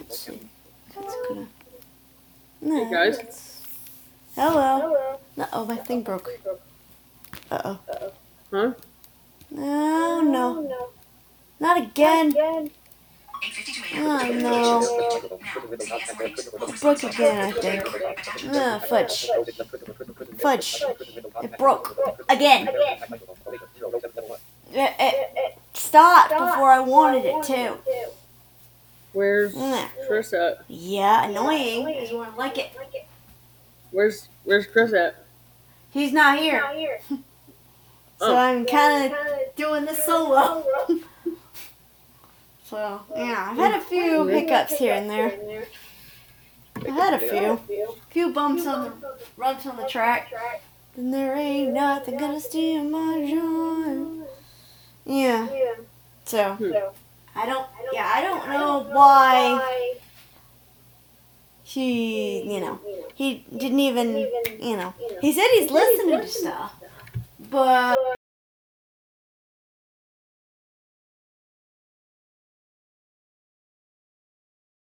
Let's see. That's gonna. Hey Nah, guys. hello. Uh-oh, my thing broke. Uh-oh. Huh? No, no. Not again. Oh, no. It broke again, I think. Fudge. Fudge. It broke. Again. It stopped before I wanted it to. Where's Chris at? Yeah, annoying. I just want to like it. Where's Chris at? He's not here. So I'm kind of doing this solo. So, yeah, I've had a few hiccups here and there. I've had a few bumps on the rumps on the track. And there ain't nothing gonna steal my joy. Yeah. So, I don't know why he didn't even, he said he's listening to stuff, but